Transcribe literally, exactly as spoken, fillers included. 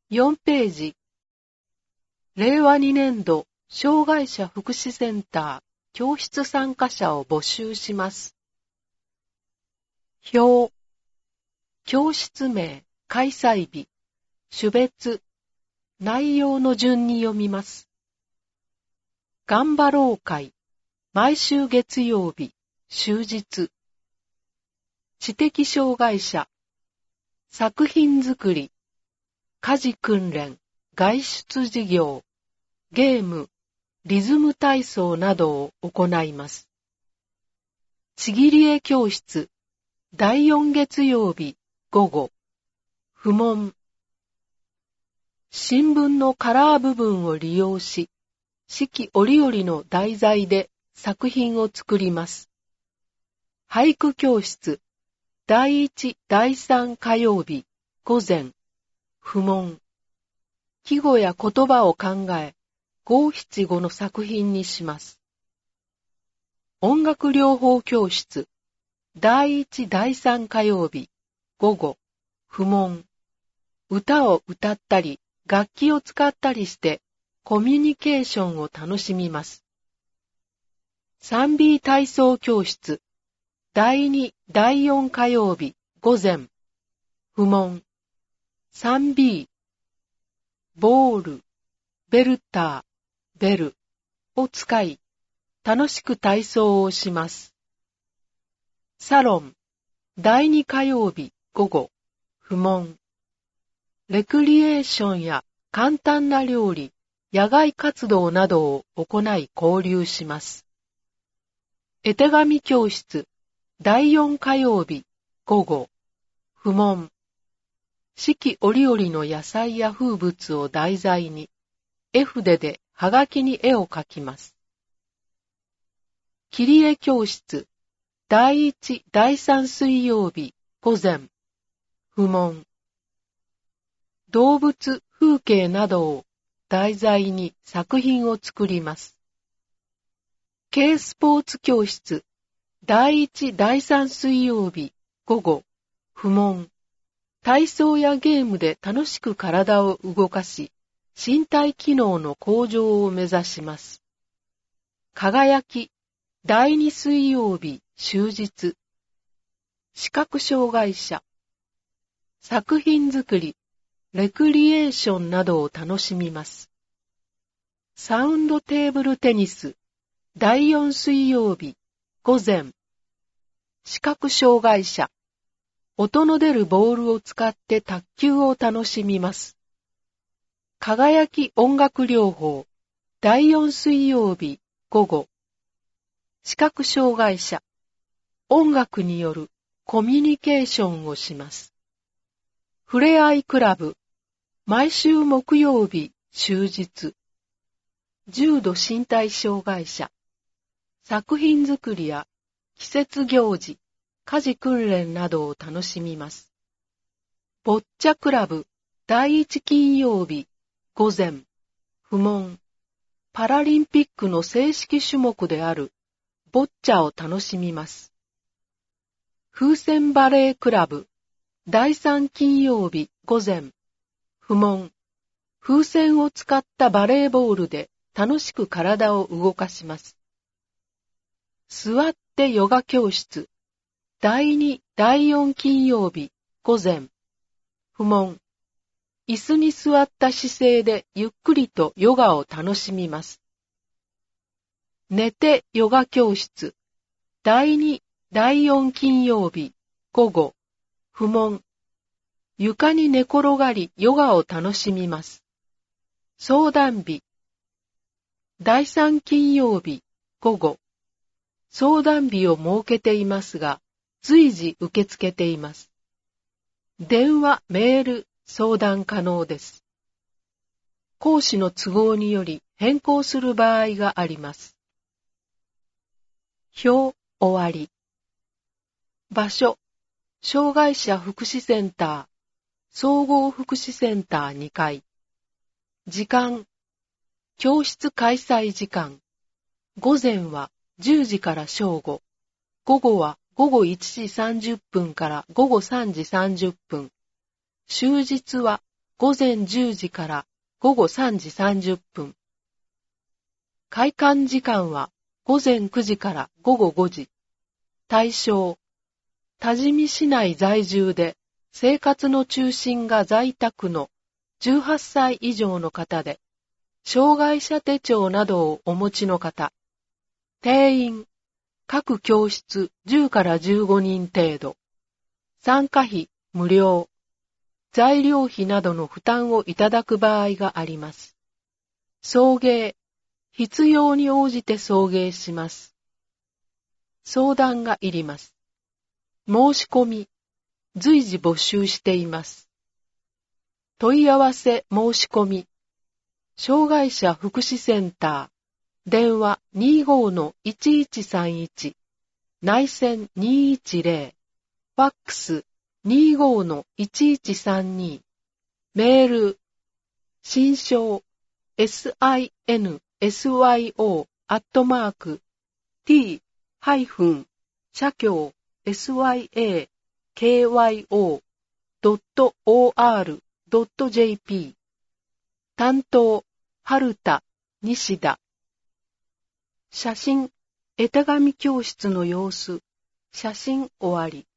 よんページ。れいわにねんど障害者福祉センター教室参加者を募集します。表。教室名、開催日、種別、内容の順に読みます。頑張ろう会、毎週月曜日、終日。知的障害者、作品作り、家事訓練、外出事業、ゲーム、リズム体操などを行います。ちぎり絵教室、だいよん月曜日、午後。不問。新聞のカラー部分を利用し、四季折々の題材で作品を作ります。俳句教室、だいいち、だいさん火曜日、午前。不問。季語や言葉を考え、五七五の作品にします。音楽療法教室、だいいち、だいさん火曜日、午後。不問。歌を歌ったり、楽器を使ったりして、コミュニケーションを楽しみます。さんビー 体操教室、だいに、だいよん火曜日、午前。不問。さんビー、ボール、ベルター、ベルを使い、楽しく体操をします。サロン、だいに火曜日、午後。不問。レクリエーションや簡単な料理、野外活動などを行い交流します。絵手紙教室、だいよん火曜日、午後。不問。四季折々の野菜や風物を題材に、絵筆ではがきに絵を描きます。切り絵教室、だいいち、だいさん水曜日、午前。不問。動物、風景などを題材に作品を作ります。軽スポーツ教室、だいいち、だいさん水曜日、午後。不問。体操やゲームで楽しく体を動かし、身体機能の向上を目指します。輝き、だいに水曜日、終日。視覚障害者。作品作り、レクリエーションなどを楽しみます。サウンドテーブルテニス、だいよん水曜日、午前。視覚障害者。音の出るボールを使って卓球を楽しみます。輝き音楽療法、だいよん水曜日、午後。視覚障害者。音楽によるコミュニケーションをします。ふれあいクラブ、毎週木曜日、終日。重度身体障害者。作品作りや季節行事、家事訓練などを楽しみます。ボッチャクラブ、だいいち金曜日、午前。不問。パラリンピックの正式種目であるボッチャを楽しみます。風船バレークラブ、だいさん金曜日、午前。不問。風船を使ったバレーボールで楽しく体を動かします。座ってヨガ教室、だいに、だいよん金曜日、午前。不問。椅子に座った姿勢でゆっくりとヨガを楽しみます。寝てヨガ教室、だいに、だいよん金曜日、午後。不問。床に寝転がりヨガを楽しみます。相談日。だいさん金曜日、午後。相談日を設けていますが、随時受け付けています。電話、メール、相談可能です。講師の都合により変更する場合があります。表、終わり。場所、障害者福祉センター、総合福祉センターにかい。時間、教室開催時間。午前はじゅうじから正午。午後は午後いちじさんじゅっぷんから午後さんじさんじゅっぷん。終日は午前じゅうじから午後さんじさんじゅっぷん。開館時間は午前くじから午後ごじ。対象、多治見市内在住で生活の中心が在宅のじゅうはっさい以上の方で、障害者手帳などをお持ちの方。定員、各教室じゅうからじゅうごにん程度。参加費無料。材料費などの負担をいただく場合があります。送迎、必要に応じて送迎します。相談がいります。申し込み、随時募集しています。問い合わせ申し込み、障害者福祉センター、電話 にじゅうごのいちいちさんいち、内線にひゃくじゅう、ファックス にじゅうごのいちいちさんに、メール、信証、シンショー、アットマーク、t、社協、スヤケーワイオー、ドットオーアール、ドットジェーピー。担当、春田、西田。写真、絵手紙教室の様子、写真終わり。